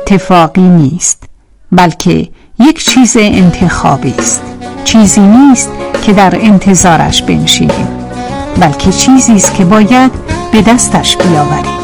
اتفاقی نیست، بلکه یک چیز انتخابی است. چیزی نیست که در انتظارش بنشینیم، بلکه چیزی است که باید به دستش بیاوریم.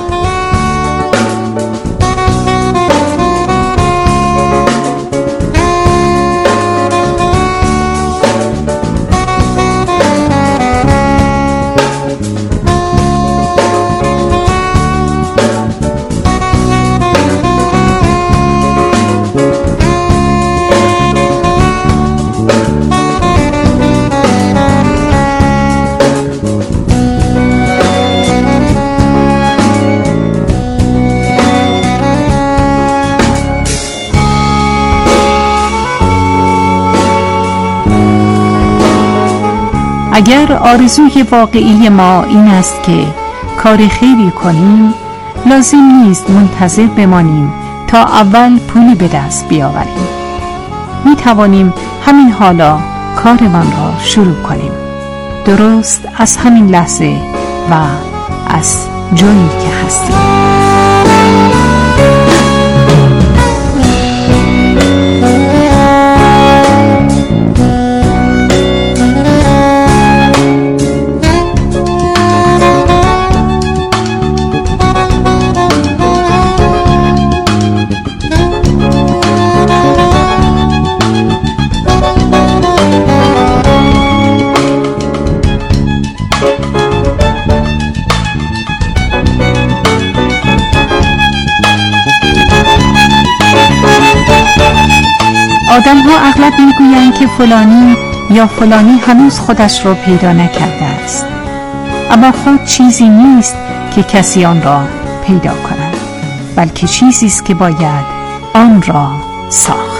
اگر آرزوی واقعی ما این است که کار خیری کنیم، لازم نیست منتظر بمانیم تا اول پولی به دست بیاوریم. می توانیم همین حالا کارمان را شروع کنیم، درست از همین لحظه و از جایی که هستیم. آدم ها اغلب میگویند که فلانی یا فلانی هنوز خودش را پیدا نکرده است، اما خود چیزی نیست که کسی آن را پیدا کند، بلکه چیزی است که باید آن را ساخت.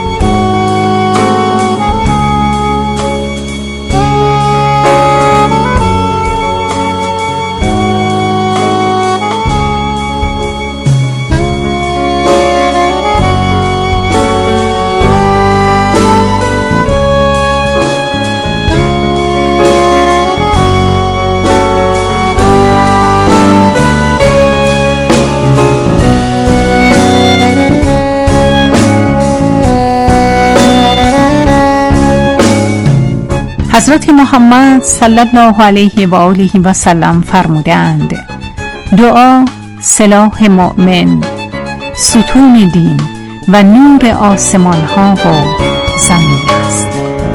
حضرت محمد صلی الله علیه و آله و سلم فرمودند: دعا سلاح مؤمن، ستون دین و نور آسمان ها و زمین است.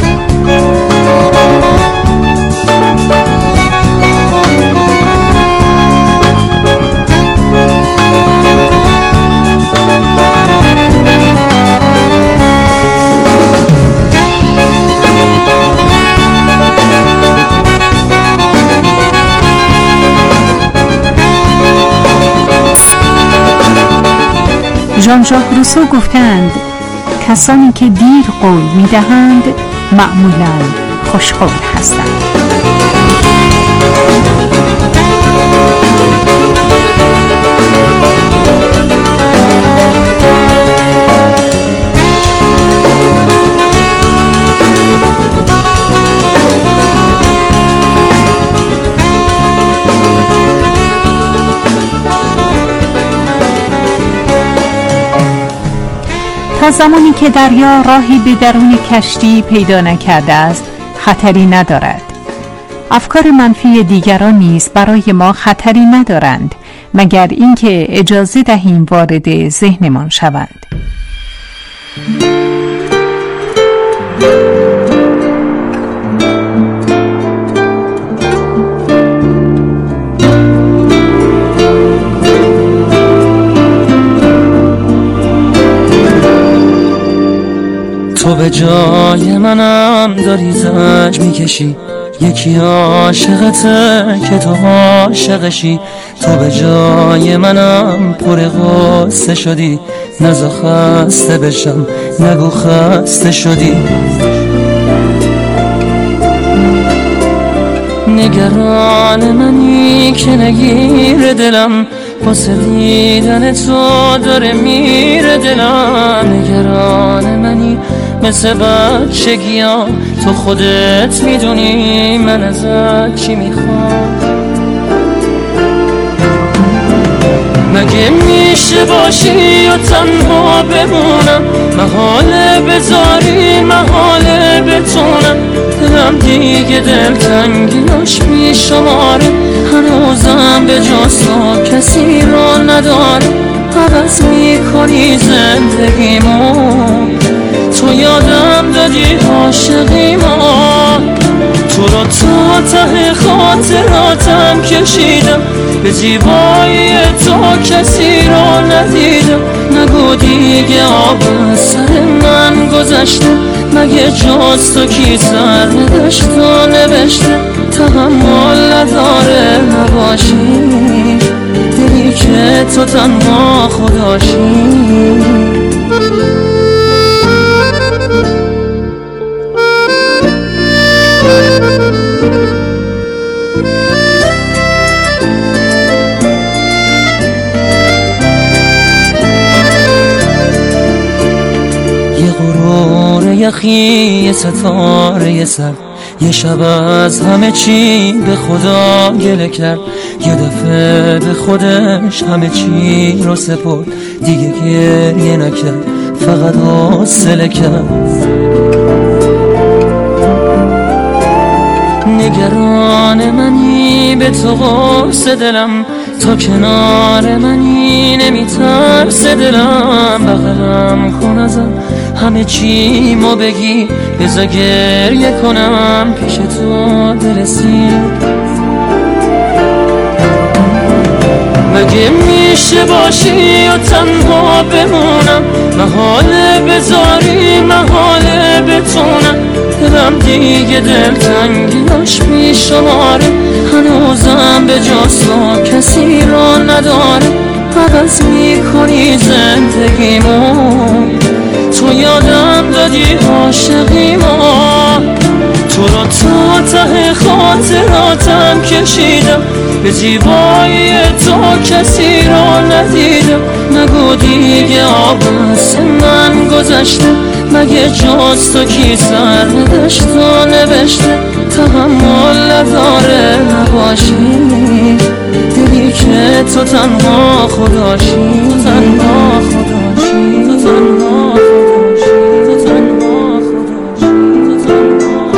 ژان ژاک روسو گفتند کسانی که دیر قول می‌دهند معمولاً خوشقول هستند. تا زمانی که دریا راهی به درون کشتی پیدا نکرده است، خطری ندارد. افکار منفی دیگران نیز برای ما خطری ندارند، مگر اینکه اجازه دهیم وارد ذهنمان شوند. تو به جای منم داری زنج میکشی، یکی عاشقته که تو عاشقشی. تو به جای منم پر غصه شدی، نزا خسته بشم نگو خسته شدی. نگران منی که نگیر دلم، واسه دیدن تو داره میره دلم. نگران منی مثل بچگی‌ها، تو خودت میدونی من ازت چی میخوام. مگه میشه باشی و تنها بمونم، محاله بذاری محاله بتونم، دلم دیگه دلتنگیاش بیشماره، هنوزم به جز تو کسی رو نداره، عوض میکنی زندگیمو، تو یادم دادی عاشقیمو، تو رو تا ته خاطراتم کشیدم، به زیبایی تو کسی رو ندیدم، نگو دیگه آب از سر من گذشته، مگه جز تو کی سر نداشت و نوشته، تحمل نداره نباشی، دلی که تو تنها خداشی. یه غرور یخی، یه ستاره سر، یه شب از همه چی به خدا گله کرد، یه دفعه به خودش همه چی رو سپرد، دیگه گریه نکرد فقط حوصله کرد. نگران منی به تو قرص دلم، تا کنار منی نمیترس دلم، بغلم کن ازم همه چی مو بگی، بذار گریه کنم پیش تو برسی. مگه میشه باشی و تنها بمونم، محاله بذاری محاله بتونم، دلم دیگه دلتنگیاش بیشماره، هنوزم به جز تو کسی رو نداره، عوض میکنی زندگیمو، تو یادم دادی عاشقیمو، تو رو تا ته خاطراتم کشیدم، به زیبایی تو کسی رو ندیدم، نگو دیگه آب از من گذشته، مگه جز تو کی سر نداشت و نوشته، تحمل نداره نباشی، دلی که تو تنها خداشی، تنها خداشی، تو تنها خداشی، تو تنها خداشی، تو تنها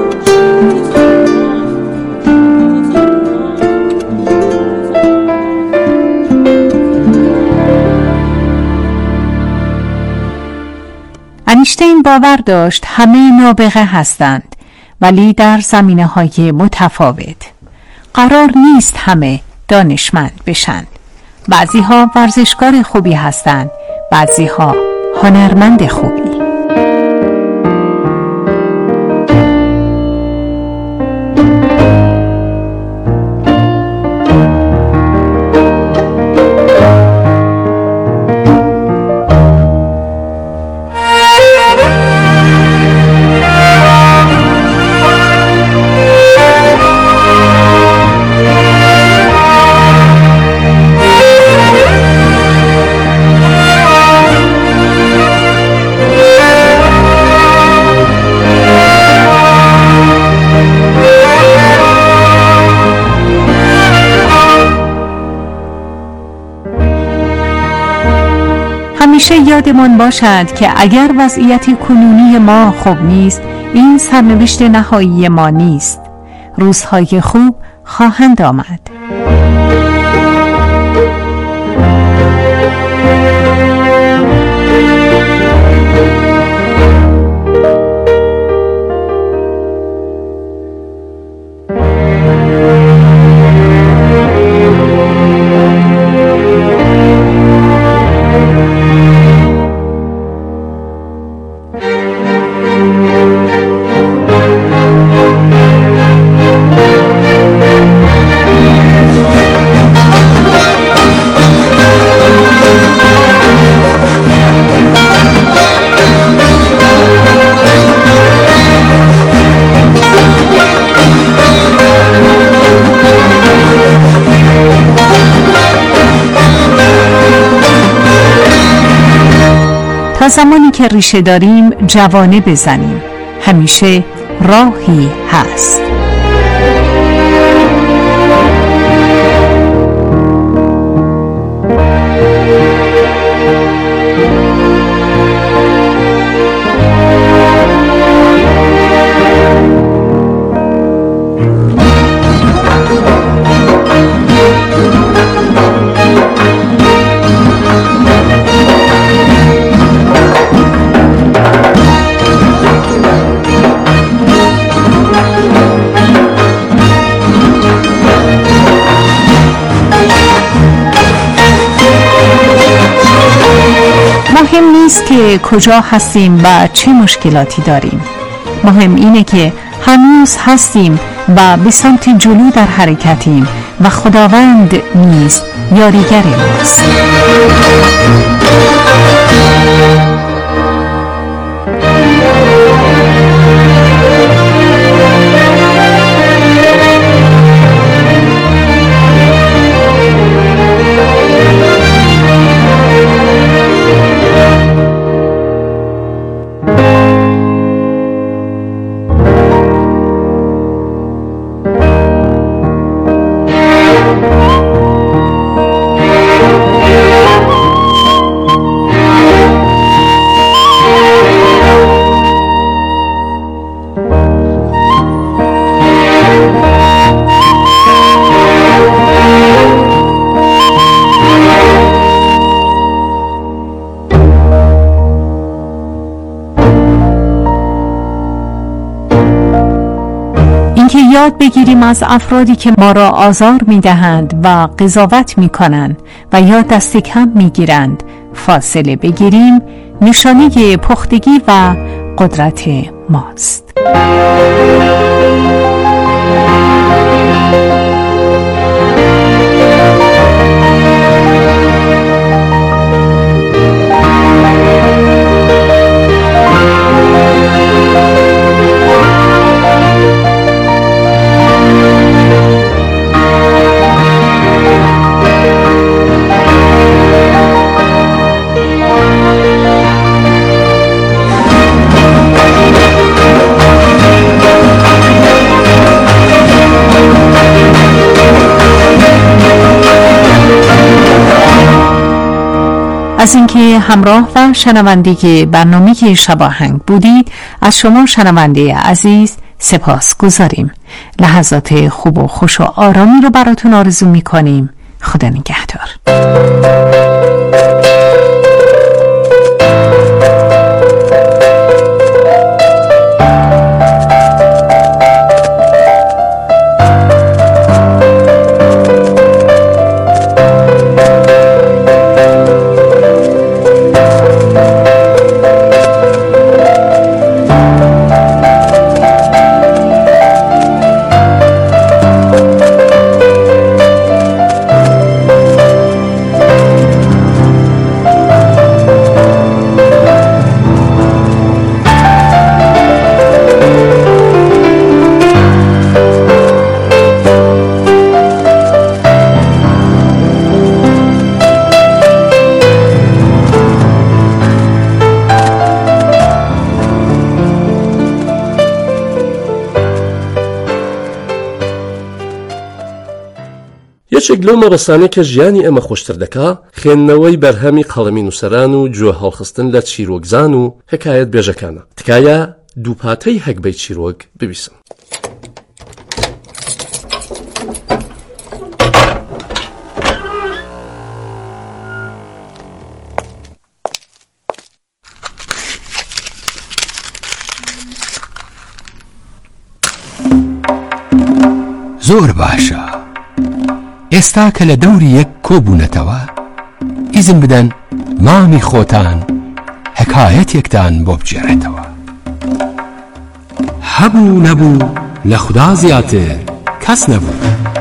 انیشتین باور داشت همه نابغه هستند، ولی در زمینه‌های متفاوت. قرار نیست همه دانشمند بشند. بعضی‌ها ورزشکار خوبی هستند، بعضی‌ها هنرمند خوبی. همیشه یادمان باشد که اگر وضعیت کنونی ما خوب نیست، این سرنوشت نهایی ما نیست. روزهای خوب خواهند آمد. تا زمانی که ریشه داریم جوانه بزنیم. همیشه راهی هست. که کجا هستیم و چه مشکلاتی داریم. مهم اینه که هنوز هستیم و به سمت جلو در حرکتیم و خداوند نیز یاریگر ماست. یاد بگیریم از افرادی که ما را آزار می‌دهند و قضاوت می‌کنند و یا دست کم می‌گیرند فاصله بگیریم، نشانه پختگی و قدرت ماست. از اینکه همراه و شنونده برنامه شباهنگ بودید، از شما شنونده عزیز سپاس گذاریم. لحظات خوب و خوش و آرامی رو براتون آرزو میکنیم. خدا نگهدار. یەکێک لەو مەبەستانەی کە ژیانی ئێمە خۆشتر دەکا خوێندنەوەی بەرهەمی قەڵەمی نووسەران و گوێ هەڵخستن لە چیرۆکزان و حکایەت بێژەکانە. تکایە دووپاتەی هەکبەی چیرۆک ببیسن. زۆر باشە. ئێستا کە لە دەوری یەک کۆبوونەتەوە، ئیزن بدەن مامی خۆتان حکایەتێکتان بۆ بجێڕێتەوە. هەبوو نەبوو لە خودا زیاتر کەس نەبوو.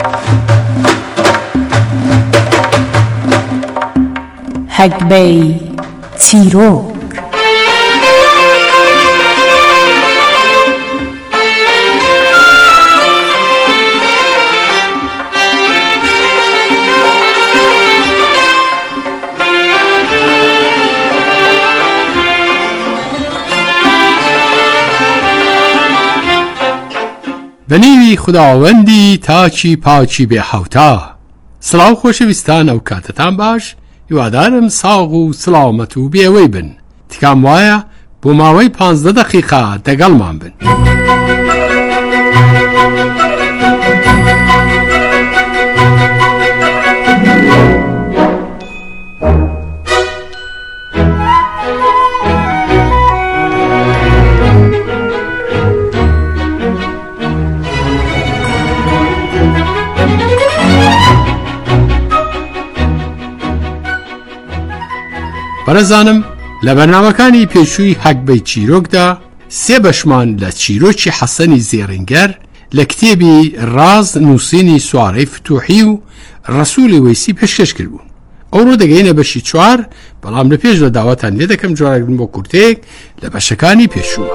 هەکبەی چیرۆک. بەنێوی خوداوەندی تاچی پاچی بێ حەوتا. سڵاو خۆشەویستان، ئەو کاتتان باش. هیوادارم ساغ و سڵامەت و بێوەی بن. تکام وایە بۆ ماوەی 15 دەقیقا دەگەڵمان بن. بەرەزانم لە بەرنامەکانی پێشووی هەکبەی چیرۆکدا سێ بەشمان لە چیرۆکی حەسەنی زێڕینگەر لە کتێبی ڕاز نووسینی سوارەی فتوحی و ڕەسوولی وەیسی پێشکەش کردبوون. ئەوڕۆ دەگەینە بەشی 4 بەڵام لە پێش لە داواتان لێ دەکەم جوارەگرن بۆ کورتێک لە بەشەکانی پێشووە.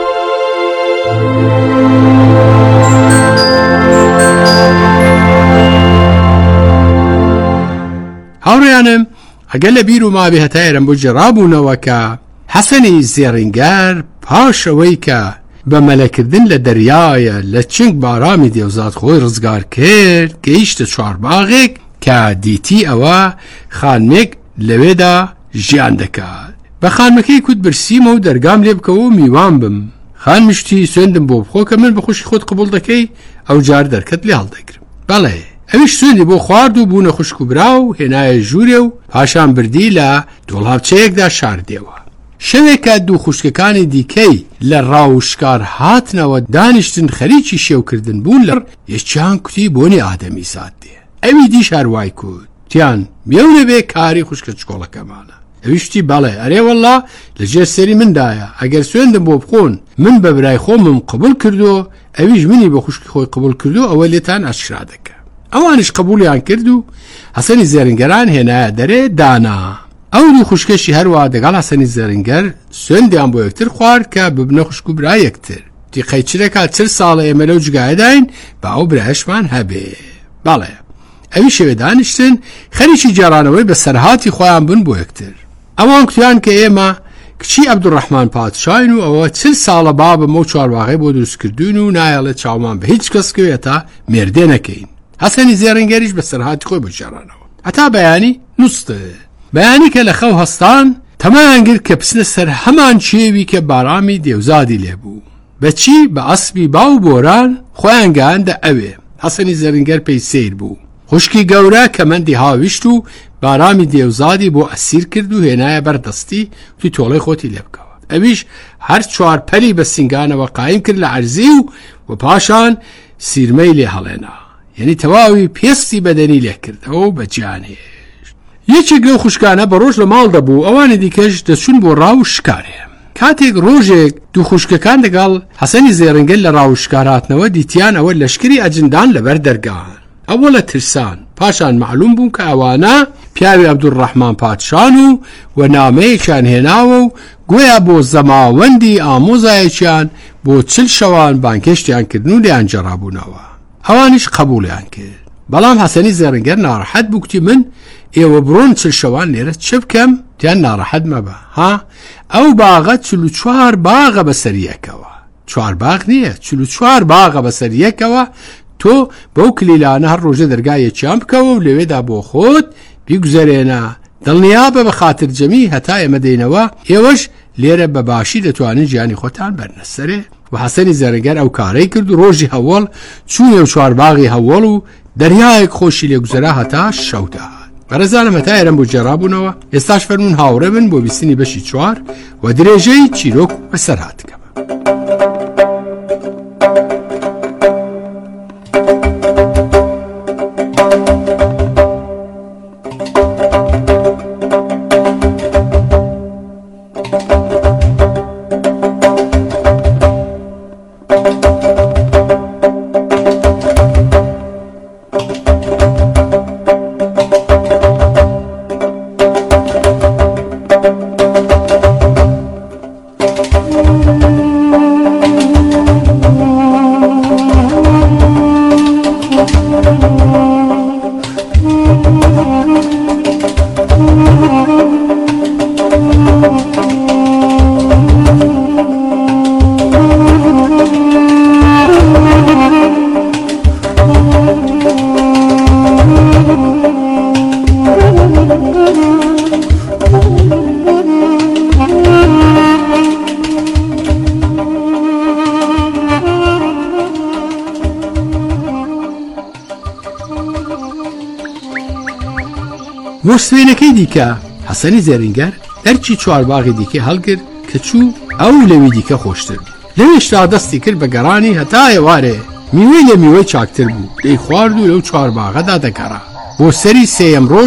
هاوڕێیانم ئەگەر لە بیر و مابێ هەتایرم بۆ جێڕابوونەوە کە حەسەنی زێڕینگەر پاشەوەی کە بە مەلەکردن لە دەریایە لە چنگ بارامی دێوزات خۆی ڕزگار کرد گەیشتە چوارباغێک کە دیتی ئەوە خانمێک لەوێدا ژیان دەکات. بە خانمەکەی کوت برسیمە و دەرگام لێ بکەوە و میوان بم. خانمشتی سوێندم بۆ بخۆ کە من بە خۆشی خۆت قبول دەکەی ئەو جار دەرکەت لێ هەڵدەگرم. بەڵێ ئەویش سوێندی بۆ خوارد و بوونە خوشک و برا و هێنایە ژوورێ و پاشان بردی لە دۆڵهاوچەیەکدا شاردێەوە. شەوێکە دوو خوشکەکانی دیکەی لە ڕاوشکار هاتنەوە دانیشتن خەریکی شێوکردن بوون لە یەکیان کوتی بۆنی ئادەمی سات دێ. ئەوی دیش هەروای کوت تیان میێونە بێ کاری خوشکە چکۆڵەکەمانە. ئەویشتی بەڵێ ئەرێ وەڵا لەژێر سەری مندایە ئەگەر سوێندم بۆ بخۆن من بە برای خۆمم قبول کردو ئەویش منی بە خوشکی خۆی قبول کردو ئەوە لێتان ئاشکرا دەکە. ئەوانش قبولیان کرد و حەسەنی زێڕینگەران هێنایە دەرێ دانا. ئەو دوو خوشکەشی هەروە دەگەڵ حەسەنی زێڕینگەر سوێندیان بۆ یەکتر خوارد کە ببنە خوشک و برا یەکتر. دیقەی چرەکە 40 ساڵە ئێمە لەو جگایەداین بە ئەو برایشمان هەبێ. بەڵێ ئەوی شەوێ دانیشتن خەریکی جێڕانەوەی بە سەرهاتی خۆیان بن بۆ یەکتر. ئەوان کوتیان کە ئێمە کچی عەبدوڕەحمان پادشاین و ئەوە 40 ساڵە بابم و چوارباغی بۆ دروستکردوین و نایەڵێت چاومان بە هیچ کەس کەوێتە مێردێ نەکەین. حەسەنی زێڕینگەریش بە سەرهاتی خۆی بۆ جێڕانەوە. هەتا بەیانی نووسە بەیانی کە لە خەو هەستان تەمایان گرت کە بچنە سەر هەمان چێوی کە بارامی دێوزادی لێبوو. بەچی بە ئەسپی باو بۆران خۆیان گەیاندە ئەوێ. حەسەنی زێڕینگەر پێی سیر بوو. خوشکی گەورە کەمەندی هاویشت و بارامی دێوزادی بۆ ئەسیر کرد و هێنایە بەردەستی توی تۆڵەی خۆتی لێ بکەوە. ئەویش هەر چوار پەلی بە سینگانەوە قایم کرد لە عەرزی و پاشان سیرمەی لێ هەڵێنا. یعنی تەواوی پێستی بەدەنی لێ کردەوە و بە گیانێش. یەکێک لەو خوشکانە بە ڕۆژ لە ماڵ دەبوو ئەوانی دیکەش دەچون بۆ ڕاو شکارێ. کاتێک ڕۆژێک دوو خوشکەکان دەگەڵ حەسەنی زێڕینگەر لە ڕاوشکار هاتنەوە دیتیان ئەوە لەشکری ئەجندان لەبەر دەرگان. ئەوە لە ترسان پاشان معلوم بوون کە ئەوانە پیاوی عەبدوڕەحمان پادشان و نامەیەکیان هێناوە و گویا بۆ زەماوەندی ئامۆزایەکیان بۆ 40 شەوان بانکێشتیان کردن و لیان جێڕابوونەوە. ئەوانیش قبولیان کرد. بەڵام حەسەنی زێڕینگەر ناڕەحەت بوو کتی من ئێوە بڕۆن 40 شەوان لێرە چ بکەم؟ تیان ناڕەحەت مەبە ها ئەو باغە 44 باغە بەسەریەکەوە. 4 باغ نییە 44 باغە بەسەریەکەوە. تۆ بەو کلیلانە هەر ڕۆژە دەرگایەکیان بکەوە و لەوێدا بۆ خۆت بیگوزەرێنە دڵنیابە بە خاتر جەمی هەتا ئێمە دێنەوە ئێوەش لێرە بە باشی دەتوانن گیانی خۆتان بەرنەسەرێ. و حەسەنی زێڕینگەر ئەو کارەی کرد و ڕۆژی هەوڵ چوونێ و چوارباغی هەوڵ و دەریایەک خۆشی لێگوزەرا هەتا شەودا. بەڕێزانم هەتا ئێرەم بۆ جێڕابوونەوە ئێستاش فەرمون هاوڕێ بن بۆ بیستنی بەشی 4 و درێژەی چیرۆک بەسەر هاتکەم. وەستوێنەکەی دیکە حەسەنی زێڕینگەر دەرچی چوارباغی دیکە هەڵگرت کە چوو ئەو لەوی دیکە خۆشتر لەوێشتا دەستی کرد بە گەڕانی هەتا ئێوارێ میوەی لە میوەی چاکتر بوو دەی خوارد و لەو چوارباغەدا دەگەڕا. بۆ سەری سێیەم ڕۆژ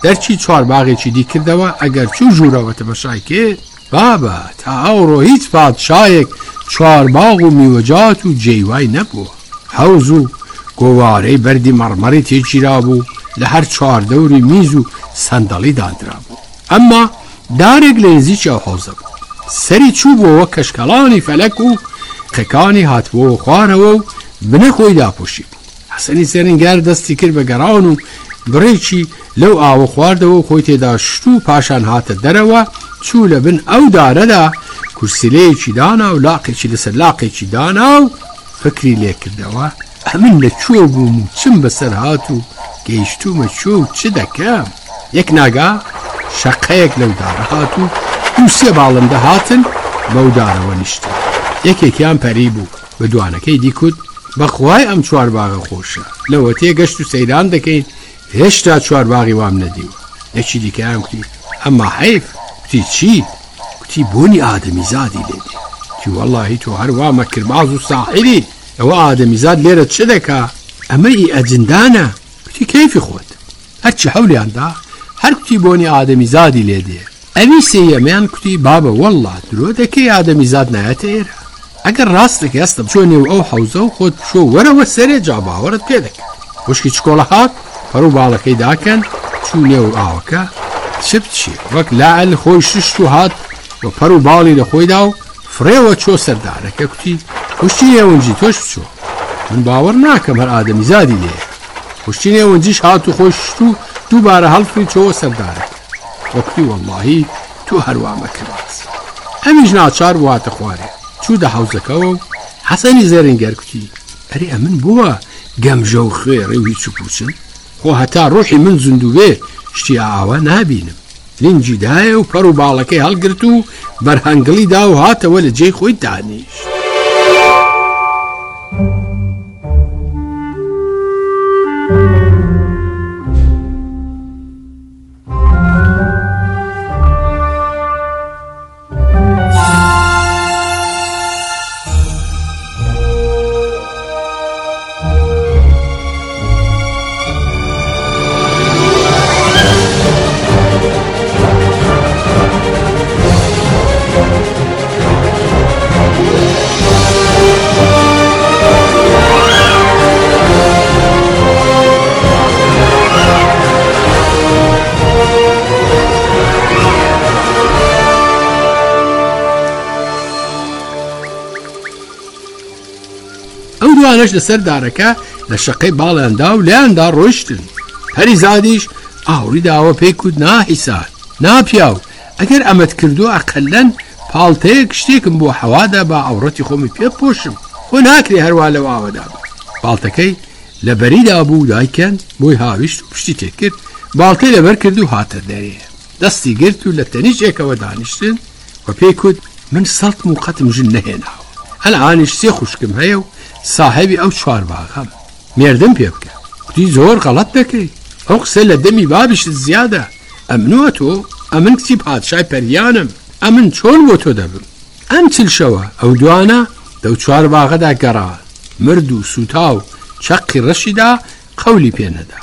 دەرچی چوارباغێکی دی کردەوە ئەگەر چوو ژوورەوەتە بەشای کرد بابە تا ئەوڕۆ هیچ پادشایەک چوارباغ و میوەجات و جێیوای نەبووە. حەوز و گۆوارەی بەردی مەڕمەڕی تێچیرا بوو لە هەر چواردەوری میز و سەندەڵی دانرا بوو. ئەمما دارێک لە نزیکی ئەو حەوزە بوو. سەری چوو بۆەوە کەشکەڵانی فەلەک و قەکانی هاتبووە خوارەوە و بنەخۆی داپۆشی بوو. حەسەنی سەرنگار دەستی کرد بە گەڕان و بڕێکی لەو ئاوە خواردەوە و خۆی تێدا شت و پاشان هاتە دەرەوە چوو لە بن ئەو دارەدا کورسیلەیەکی دانا و لاقێکی لەسەر لاقێکی دانا و فکری لێ کردەوە ئەمن لە کوێ بووم و چم بەسەر هات و گەیشتومە کوێ و چ دەکەم. یەک ناگا شەقەیەک لەو دارە هات و دوو سێ باڵندە هاتن بەو دارەوە نیشتن. یەکێکیان پەری بوو بە دوانەکەی دیکوت بەخوای ئەم چوارباغە خۆشە لەوە تێگەشت و سەیران دەکەین هێشتا چوارباغی وام نەدیوە. یەکی دیکەیان کوتی ئەمما حەیف. کوتی چی؟ کوتی بۆنی ئادەمیزادی لێدی. کوتی وەڵڵاهی تۆ هەروە مەکرباز و ساحیری ئەوە ئادەمیزاد لێرە چ دەکا؟ ئەمە ئی ئەجندانە. کوتی کەیفی خۆت هەرچی هەولیاندا هەر کوتی بۆنی ئادەمیزادی لێدێ. ئەوی سێیەمیان کوتی بابە وەڵڵا درۆ دەکەی ئادەمیزاد نایەتە ئێرە. ئەگەر ڕاستێک هەستە بچۆ نێو ئەو حەوزە و خۆت بچۆ وەرەوە سەرێ جا باوەڕت پێ دەکەم. وشکی چکۆڵە هات پەڕ و باڵەکەی داکەن چوو نێو ئاوەکە چ بچێ وەک لاعل خۆی ششت و هات و پەر و باڵی لە خۆیدا و فرێوە چۆ سەردارەکە کوتی وشتی نێونجی تۆش بچۆ من باوەڕ ناکەم هەر ئادەمیزادی لێ. وشتی نێونجیش هات و خۆی ششت و دووبارە هەڵفری چۆوە سەردارەکە وەکتی وەڵڵاهی تۆ هەروە مەکرباز. ئەمیش ناچار بواتە خوارێ چوو دە حەوزەکەەوە و حەسەنی زێرنگەر کوتی ئەرێ ئەمن بووە گەمژە و خوێڕێ و هیچ و پوچن خۆ هەتا ڕۆحی من زندوو بێ شتی ئاوە نابینم. لنجی دایە و پەر و باڵەکەی هەڵگرت و بەرهەنگڵی دا و هاتەوە لە جێی خۆی دانیشت. دوانش لەسەر دارەکە لە شەقەی باڵیاندا و لێیاندا ڕۆیشتن. پەریزادیش ئاوری داوە پێی کوت ناحیسان ناپیاو ئەگەر ئەمەت کردو ئەقەلەن پاڵتەیەک شتێکم بۆ حەوادا با ئەوڕەتی خۆمی پێ پۆشم خۆ ناکرێ هەروە لەو ئاوەدا بە. باڵتەکەی لە بەریدا بوو دایکەن بۆی هاویشت و پشتی تێ کرد باڵتەی لەبەر کرد و هاتە دەرێ دەستی گرت و لە تەنیشێکەوە دانیشتن و پێی کوت من سەڵتم و قەتم ژن نەهێناوە هەلعانیش سێ خوشکم هەیە و صاحبی ئەو چوارباغەم مێردم پێ بکە. کوتی زۆر غەڵەت دەکەی ئەو قسە لە دەمی بابیشت زیادە ئەمنووە تۆ ئەمن کچی پادشای پەریانم ئەمن چۆن بۆ تۆ دەبم. ئەم چلشەوە ئەو دوانە دەو چوارباغەدا گەڕان مرد و سوتا و چەقی ڕەشیدا قەولی پێ نەدا.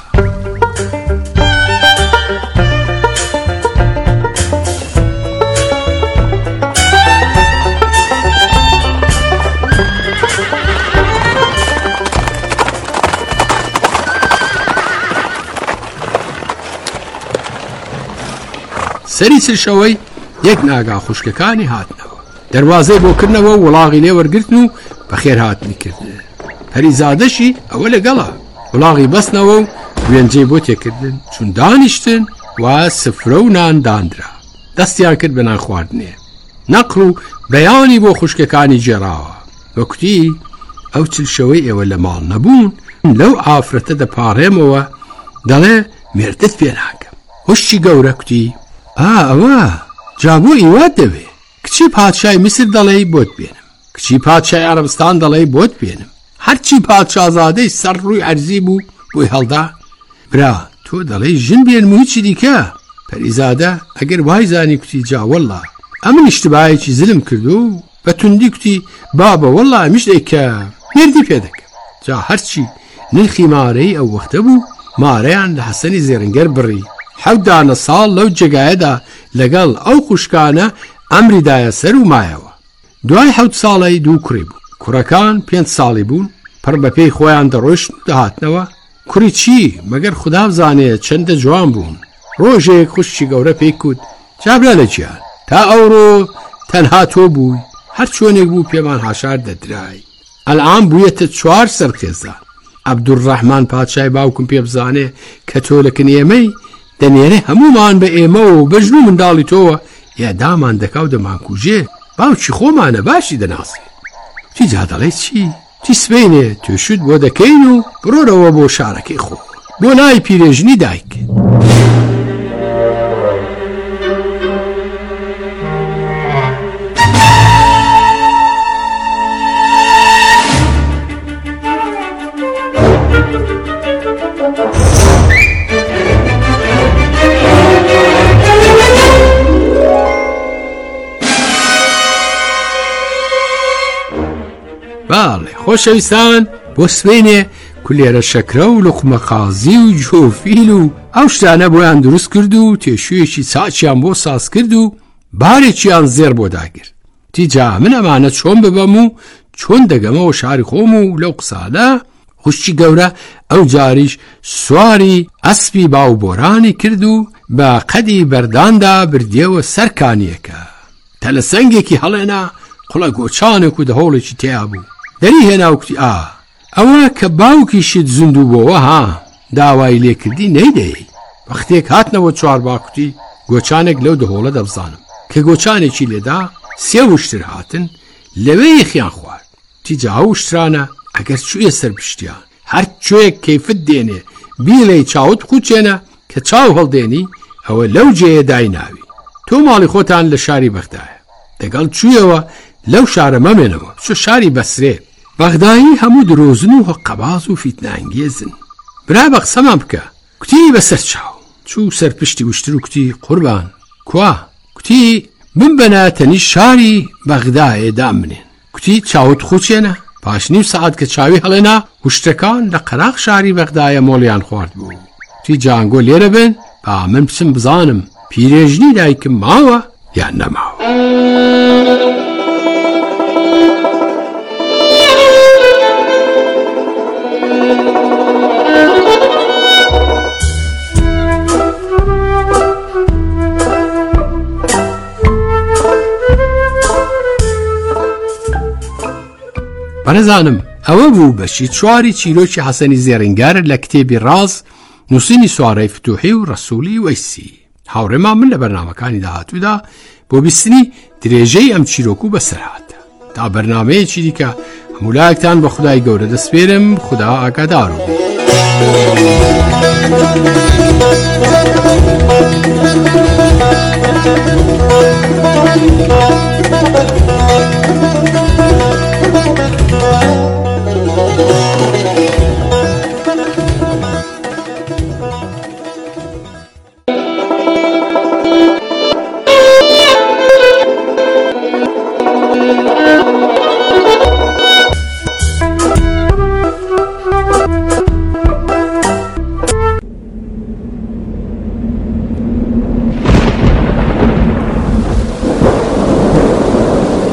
سەری چلشەوەی یەک ناگا خوشکەکانی هاتنەوە دەواازەی بۆکردنەوە وڵاغی لێ وەرگرتن و بەخێر هاتنی کردن. پەریزادەشی ئەوە لەگەڵا وڵاغی بەستنەوە و وێنجەی بۆ تێکردن چون دانیشتن و سفرە و نان دانرا دەستیان کرد بە نان خواردنێ. نەقڵ و بەیانی بۆ خوشکەکانی جێراوە وەکوتی ئەو چلشەوەی ئێوە لە ماڵ نەبوون لەو ئافرەتە دەپاڕێمەوە دەڵێ مێردت پێ ناکەم. هۆشتی گەورە کوتی ئەوە جابۆ ئیوات دەوێ کچی پادشای میسر دەڵێی بۆت بێنم کچی پادشای عەرەبستان دەڵێی بۆت بێنم هەرچی پادشازادەی سەر ڕووی عەرزی بوو بۆی هەڵدا برا تۆ دەڵێی ژن بێنم و هیچی دیکە. پەریزادە ئەگەر وای زانی کوتی جا وەڵڵا ئەمن ئیشتبایەکی زلم کردو و بە توندی کوتی بابە وەڵڵا ئەمیش دەیکە مێردی پێ دەکەم. جا هەرچی نرخی مارەی ئەو وەختە بوو مارەیان لە حەسەنی زێڕنگەر بڕی حەودانە ساڵ لەو جێگایەدا لەگەڵ ئەو خوشکانە ئەمریدایە سەر و مایەوە. دوای 7 ساڵی 2 کوڕی بوو. کوڕەکان 5 ساڵی بوون، پڕ بەپێی خۆیان دەڕۆشت دەهاتنەوە. کوڕی چی؟ مەگەر خوددا بزانێ چەندە جوان بوون. ڕۆژێک خوشکی گەورە پێی کوت: جابرا لە گیان، تا ئەوڕۆ تەنها تۆ بووی، هەر چۆنێک بوو پێمان هاشار دەدرای. ئەلعام بوویەتە 4 سەرکێزان. عەبدوڕەحمان پادشای باوکم پێ بزانێ کە تۆ لە کنێمەی دەنێرێ هەمومان بە ئێمە و بەژن و منداڵی تۆوە یادامان دەکا و دەمانکوژێ. باوکی خۆمانە باشی دەناسی. چی جا دەڵێ چی؟ چی سبەینێ توێشت بۆ دەکەین و بڕۆرەوە بۆ شارەکەی خۆ، بۆ لای پیرێژنی دایک. باڵێ خۆشەویستان، بۆ سوێنێ کولێرە شەکرە و لوقمەقازی و جۆفیل و ئەو شتانە بۆیان دروست کرد و تێشوویەکی چاچیان بۆ ساز کرد و بارێکیان زێر بۆ داگرت. تیجا من ئەمانە چۆن ببەم و چۆن دەگەمەوە شاری خۆم و لەو قسانە خوشکی گەورە ئەو جاریش سواری ئەسپی باوبۆرانی کرد و بە قەدی بەرداندا بردیەوە سەرکانیەکە. تەلەسەنگێکی هەڵێنا قوڵە گۆچانێک و دەهۆڵێکی تیا بوو. دەری هێنا و کوتی: ئەوە کە باوکیشت زیندوو بۆوە ها داوای لێکردی نەیدەی. وەختێک هاتنەوە 4 باکوتی: گۆچانێک لەو دەهۆڵە دەبزانم. کە گۆچانێکی لێدا 3 وشتر هاتن لەوێ یەخیان خوارد. تیجا ئەو وشترانە ئەگەر چوویە سەر پشتیان هەر کوێیەک کەیفت دێنێ بیڵێ چاوت خوچێنە کە چاو هەڵدێنی ئەوە لەو جێیە دایناوی. تۆ ماڵی خۆتان لە شاری بەغدایە، دەگەڵ چوویەوە لەو شارە مەمێنەوە چۆ شاری بەسرێ. بەغدایی هەموو درۆزن و هەقەباز و فیتنانگێزن. برا بە قسەمان بکە. کوتی بەسەر چاو. چوو سەر پشتی وشتر و کوتی: قوربان کوا؟ کوتی: من بەناتەنی شاری بەغدایە دامنێن. کوتی: چاوت خوچێنە. پاش نیم سەعات کە چاوی هەڵێنا وشتەکان لە قەراق شاری بەغدایە مۆڵیان خوارد بوو. کوتی: جانگۆ لێرە بن با من بچم بزانم پیرێژنی دایکم ماوە یان نەماوە. بەرەزانم ئەوە بوو بەشی 4 چیرۆکی حەسەنی زێڕینگار لە کتێبی ڕاز نووسینی سوارەی فتوحی و ڕەسوولی وەیسی. هاوڕێمان من لە بەرنامەکانی داهاتوودا بۆ بیستنی درێژەی ئەم چیرۆک و بەسەرهاتە. تا بەرنامەیەکی دیکە هەمولایەکتان بە خودای گەورە دەسپێرم. خوددا ئاگادار و بی